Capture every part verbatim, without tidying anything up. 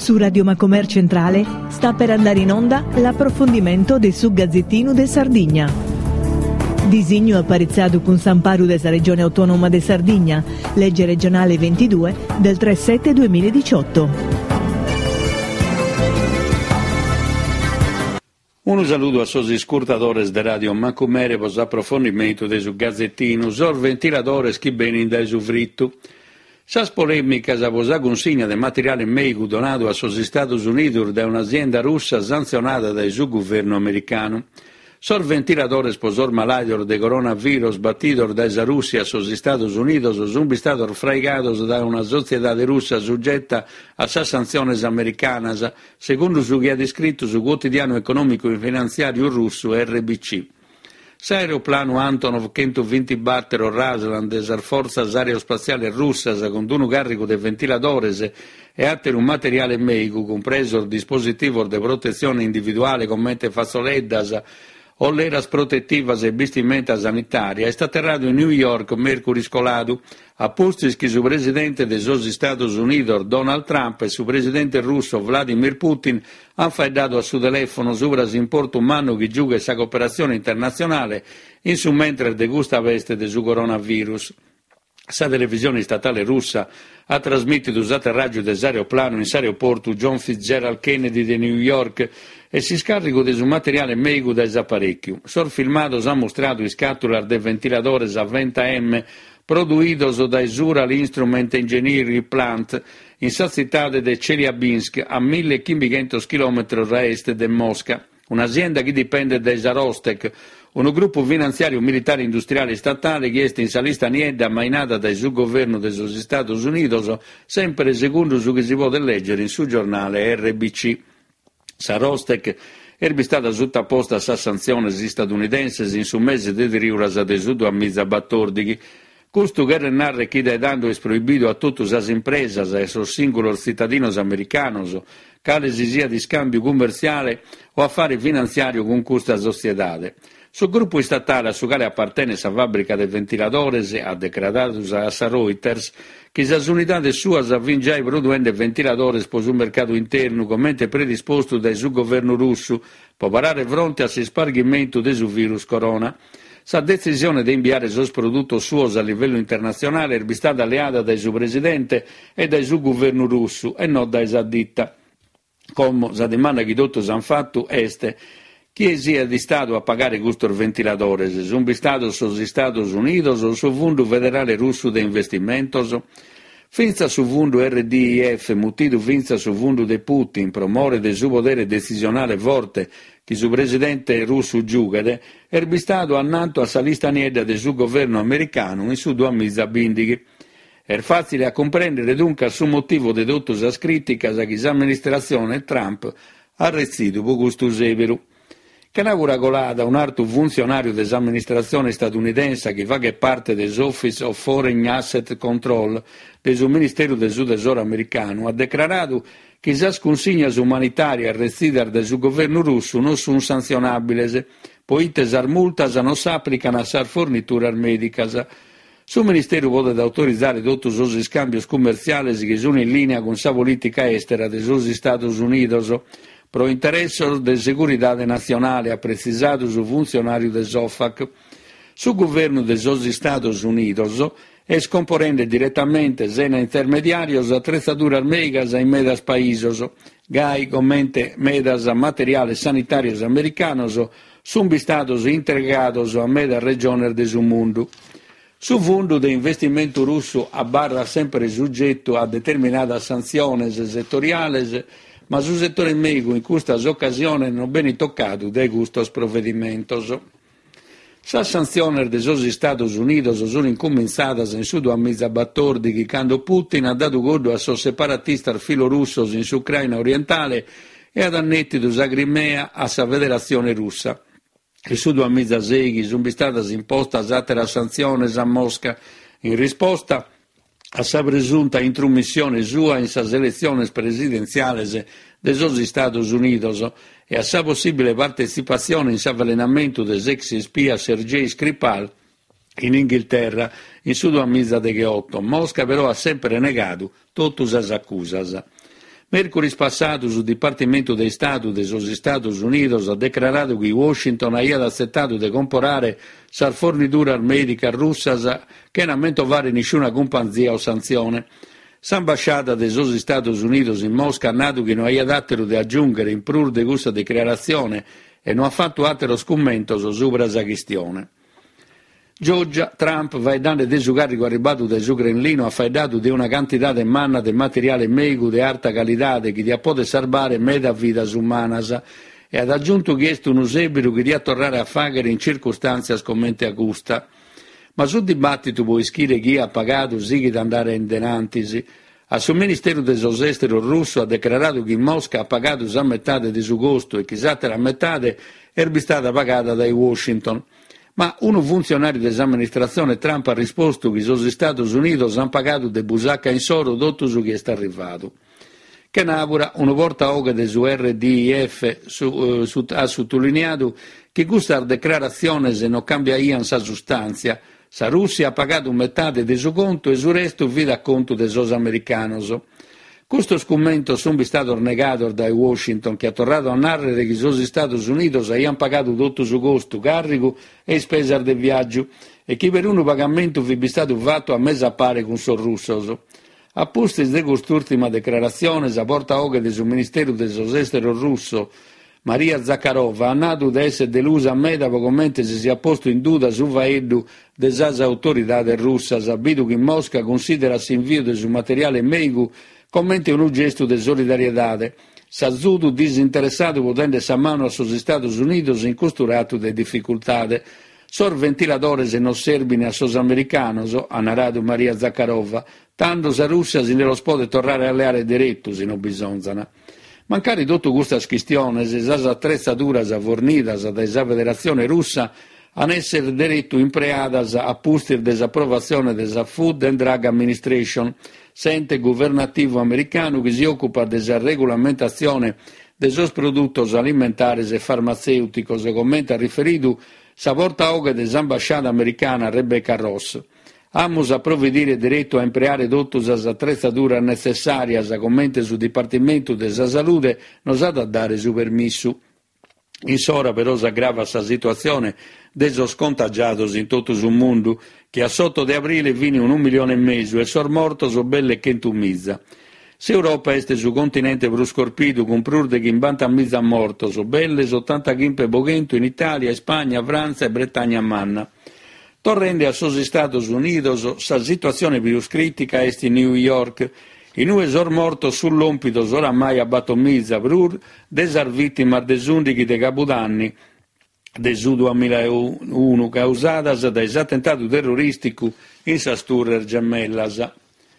Su Radio Macomer Centrale sta per andare in onda l'approfondimento del su Gazzettino de Sardegna. Disegno apparizzato con San Paru della Regione Autonoma de Sardegna, legge regionale ventidue del tre sette duemiladiciotto. Un saluto a sosi scurtadores de Radio Macomer per l'approfondimento del su Gazzettino, sor ventiladores chi bene da su fritto. Sas polemica a vosa consigna del materiale medico donato a sos Stati Uniti da un'azienda russa sanzionata dal suo governo americano. Sor ventiladores posor malaior de coronavirus battitor da esa Russia a sos Stati Uniti sono stati fregati da una società russa soggetta a sa sanziones americanas, secondo su che ha descritto su quotidiano economico e finanziario russo R B C. L'aeroplano Antonov centoventi battero Rasland delle forze aerospaziali russe con un carico di ventilatori e altro un materiale medico, compreso il dispositivo di protezione individuale come fazzoleddas o l'eras protettivas e vestimenta sanitaria, è stato atterrato in New York mercoledì scolado, a posti che su presidente dei Stati Uniti Donald Trump e su presidente russo Vladimir Putin hanno fatto a suo telefono sopra l'importo umano che gioca questa cooperazione internazionale, in su mentre degusta veste del suo coronavirus. La televisione statale russa ha trasmesso l'atterraggio dell'aeroplano in aeroporto John Fitzgerald Kennedy di New York e si scarico del suo materiale medico da apparecchio. Sor filmato ha mostrato i scattular dei ventilatori a venti M produidos da Zural Instrument Engineering Plant in città di Chelyabinsk a millecinquecento chilometri a est di Mosca, un'azienda che dipende da Zarostek, un gruppo finanziario militare industriale statale che è in salista niedda mainata dal suo governo degli Stati Uniti, sempre secondo su che si può leggere in suo giornale R B C. Zarostek è stata sottoposta a sanzioni statunitensi in su mese di riuras de sudo a mezza battordighi. Questo che narra che da dando è proibito a tutte le imprese e ai singoli cittadini americani, che si sia di scambio commerciale o affare finanziario con questa società. Sul gruppo statale a cui appartiene la fabbrica dei ventilatori ha decretato a Reuters che le unità sue avevano già produendo ventilatori per il mercato interno come predisposto dal suo governo russo per parare fronte al spargimento del virus corona. La decisione di inviare i prodotti suoi a livello internazionale è stata alleata dal suo presidente e dal suo governo russo e non da esa ditta. Come la domanda che tutti hanno fatto è chi sia di Stato a pagare questo ventilatore? Sono Stato sugli Stati Uniti o sul Fondo Federale Russo di Investimento? Finza sul fondo R D I F, mutito finza sul fondo di Putin, promuove del suo potere decisionale forte che il presidente russo giugade, è stato annato a salista nieda del suo governo americano in su due mesi bindighi. È facile a comprendere dunque il suo motivo di tutte le critiche che l'amministrazione Trump ha rezzito per questo severo. Che lavora colata un altro funzionario dell'amministrazione statunitense che fa che parte dell'Office of Foreign Asset Control del suo Ministero del suo Tesoro americano, ha dichiarato che le consegne umanitarie arrestite del suo governo russo non sono sanzionabili, poiché le multe non si applicano a le forniture mediche. Il suo Ministero può autorizzare tutti gli scambi commerciali che sono in linea con la politica estera degli Stati Uniti, pro interesse della segurità nazionale, ha precisato su funzionario del SOFAC. Sul governo degli Stati Uniti è scomporendo direttamente sena intermediarios attrezzature medicas in medas países, gai commente medas materiales sanitarios americanos, sono stati integrados a medas regiones del mondo. Su fondo di investimento russo a barra sempre soggetto a determinate sanzioni settoriali, ma sul settore medico in questa occasione non viene toccato dai questi provvedimenti. Le sanzioni degli Stati Uniti sono incominciate in su due mesi battordighi quando Putin ha dato godo a suoi separatisti filorusso in su Ucraina orientale e ad annettito la Crimea alla Federazione russa. E su due mesi segui sono state imposte altre sanzioni a Mosca in risposta a sa presunta intromissione sua in sa elezioni presidenziali degli Stati Uniti e a sa possibile partecipazione in s'avvelenamento dell'ex spia Sergei Skripal in Inghilterra in su due mesi di otto. Mosca però ha sempre negato tutte le accuse. Mercoledì passato il Dipartimento di Stato degli Stati Uniti ha dichiarato che Washington ha accettato di comprare la fornitura medica russa che non ha fare nessuna compagnia o sanzione. L'ambasciata degli Stati Uniti in Mosca ha detto che non ha dato di aggiungere in prur di questa dichiarazione e non ha fatto altro scommento sopra la questione. Giorgia, Trump va dando dei sugarri arrivato da su Grenlino ha fatto di una quantità di manna di materiale medico di alta qualità che ti può salvare meda vita umana e ha aggiunto che è un usebiro che dia tornare a fare in circostanze scommenti agusta. Ma sul dibattito può ischire chi ha pagato sì di andare in denantisi. A sul Ministero degli Esteri russo ha dichiarato che Mosca ha pagato la metà di suo costo e chissà la metà è stata pagata da Washington. Ma un funzionario dell'amministrazione Trump ha risposto che gli Stati Uniti hanno pagato de busacca in soro dotto su chi è arrivato. Che Navura, una volta oga del suo R D I F, su, eh, su, ha sottolineato che questa dichiarazione se non cambia in sa sostanza. La Russia ha pagato metà del suo conto e sul resto vi dà conto dei suoi americani. Questo scommento è stato negato da Washington, che ha tornato a narrare che gli Stati Uniti hanno pagato tutto su costo, carico e spesa del viaggio e che per un pagamento vi è stato fatto a mese a pare con il russo. A posto di quest'ultima dichiarazione, la portavoce del Ministero degli Esteri russo, Maria Zakharova, ha nato di essere delusa a me dopo commenti si sia posto in duda su vaeddu delle autorità russe, sapendo che Mosca considera l'invio del suo materiale medico come un gesto di solidarietà. Sazudu disinteressato potendo sa mano agli Stati Uniti in costurato di difficoltà. Sor ventiladores e non servino a sos americanos, ha narrato Maria Zakharova, tanto la Russia se ne lo può tornare alle aree dirette se non bisogna. Mancari tutto questa questione, se le attrezzature fornite dalla Federazione Russa hanno essere diretto impreadas a pustir desapprovazione della Food and Drug Administration, ente governativo americano che si occupa della regolamentazione dei suoi prodotti alimentari e farmaceutici, come ha riferito la portavoce dell'ambasciata americana Rebecca Ross. Amos a provvedere diretto a impreare tutte le attrezzature necessarie, come sul Dipartimento della Salute, non sa da dare su permesso. In sora però si aggrava la situazione dei contagiati in tutto il mondo, che a sotto di aprile vini un milione e mezzo e sono morti so belle che intumizza. Se Europa è sul continente bruscorpito con prurde che in banta mezza morto, so belle ottanta chimpe boghento in Italia, Spagna, Francia e Bretagna a manna. Torrende a sos Stati Uniti, sa situazione più critica è in New York. I nue sono morti sull'ompido oramai a Batomizza, prur desar vittima des undici de Capodanni del duemilauno causadas dai attentati terroristici in Sasturrer Gemellas.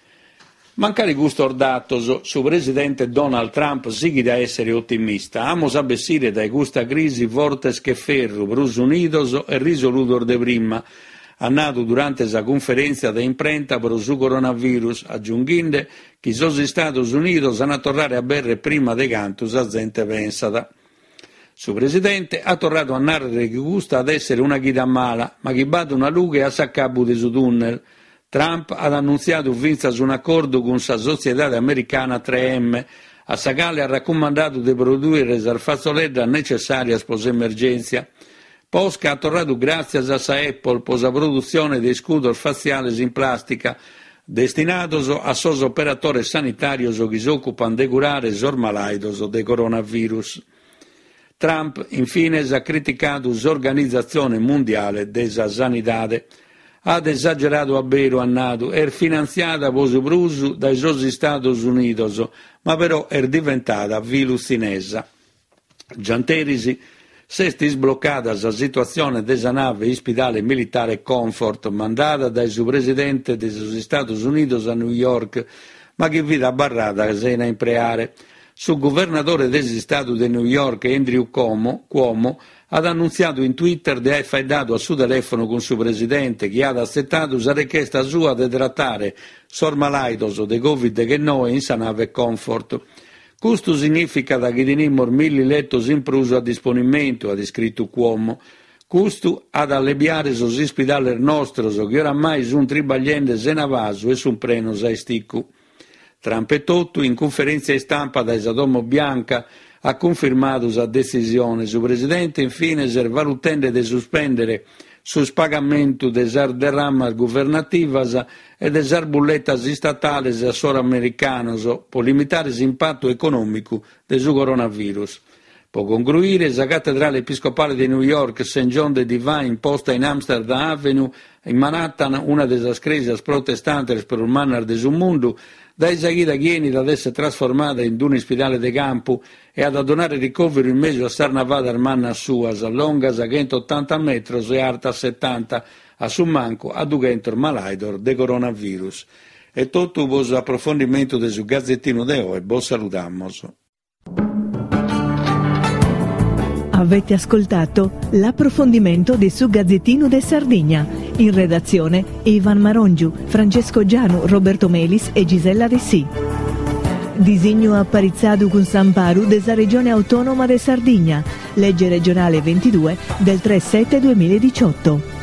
Mancari gusto ordatos, su presidente Donald Trump sighi da essere ottimista, amos a bessire dai questa crisi vortes che ferro, Brus Unidos e risolutor de prima, ha nato durante la conferenza di imprenta per il coronavirus, aggiungendo che gli Stati Uniti hanno tornato a bere prima di quanto la gente pensata. Su presidente ha tornato a narrare che gusta ad essere una guida mala, ma che batte una luce a saccabu di su tunnel. Trump ha annunziato vinza su un accordo con la società americana tre M, a sa quale ha raccomandato di produrre le fazzolette necessarie per l'emergenza. Posca ha tornato grazie a sa Apple per la produzione di scudi faziali in plastica, destinatos a sos operatori sanitari che si occupano di curare i malati del coronavirus. Trump, infine, ha criticato l'Organizzazione Mondiale della Sanità. Ha esagerato a vero a nato, è finanziata per brusu dai suoi Stati Uniti, ma però è diventata virusinesa. Gianterisi, se è sbloccata la situazione della nave ospedale militare Comfort mandata dal suo presidente degli Stati Uniti a New York, ma che vita barrata a sena impreare. Sul governatore degli Stati di New York, Andrew Cuomo, Cuomo ha annunziato in Twitter di aver dato al suo telefono con il suo presidente che ha accettato la richiesta sua di trattare sor malaitos di Covid che noi in sa nave Comfort. Questo significa che teniamo mille lettos in pruso a disponimento, ha descritto Cuomo. Questo ad alleviare gli ospedali nostri che oramai sono tribaglienti senavaso e sono prenos a sticco. Trampetotto, in conferenza stampa da Esadomo Bianca, ha confermato la decisione. Su Presidente, infine, si valutende di sospendere sul pagamento delle derramas governativas e delle bulletas statali a solo americanos per limitare l'impatto economico del coronavirus. Per concludere, la cattedrale episcopale di New York, Saint John the Divine, posta in Amsterdam Avenue, in Manhattan, una delle chiese protestanti per il manner del mondo, da esaghida chieni ad essere trasformata in un ospedale de campo e ad donare ricovero in mezzo a Sarnavada Armanna Suas, longa centottanta metri e alta settanta, a Summanco, a duecento malaidor de coronavirus. E tutto vos approfondimento del su Gazzettino de oggi, vos salutamos. Avete ascoltato l'approfondimento di Su Gazzettino de Sardegna. In redazione Ivan Marongiu, Francesco Gianu, Roberto Melis e Gisella Dessì. Disegno apparizzato con Samparu della Regione Autonoma de Sardegna, legge regionale ventidue del tre sette duemiladiciotto.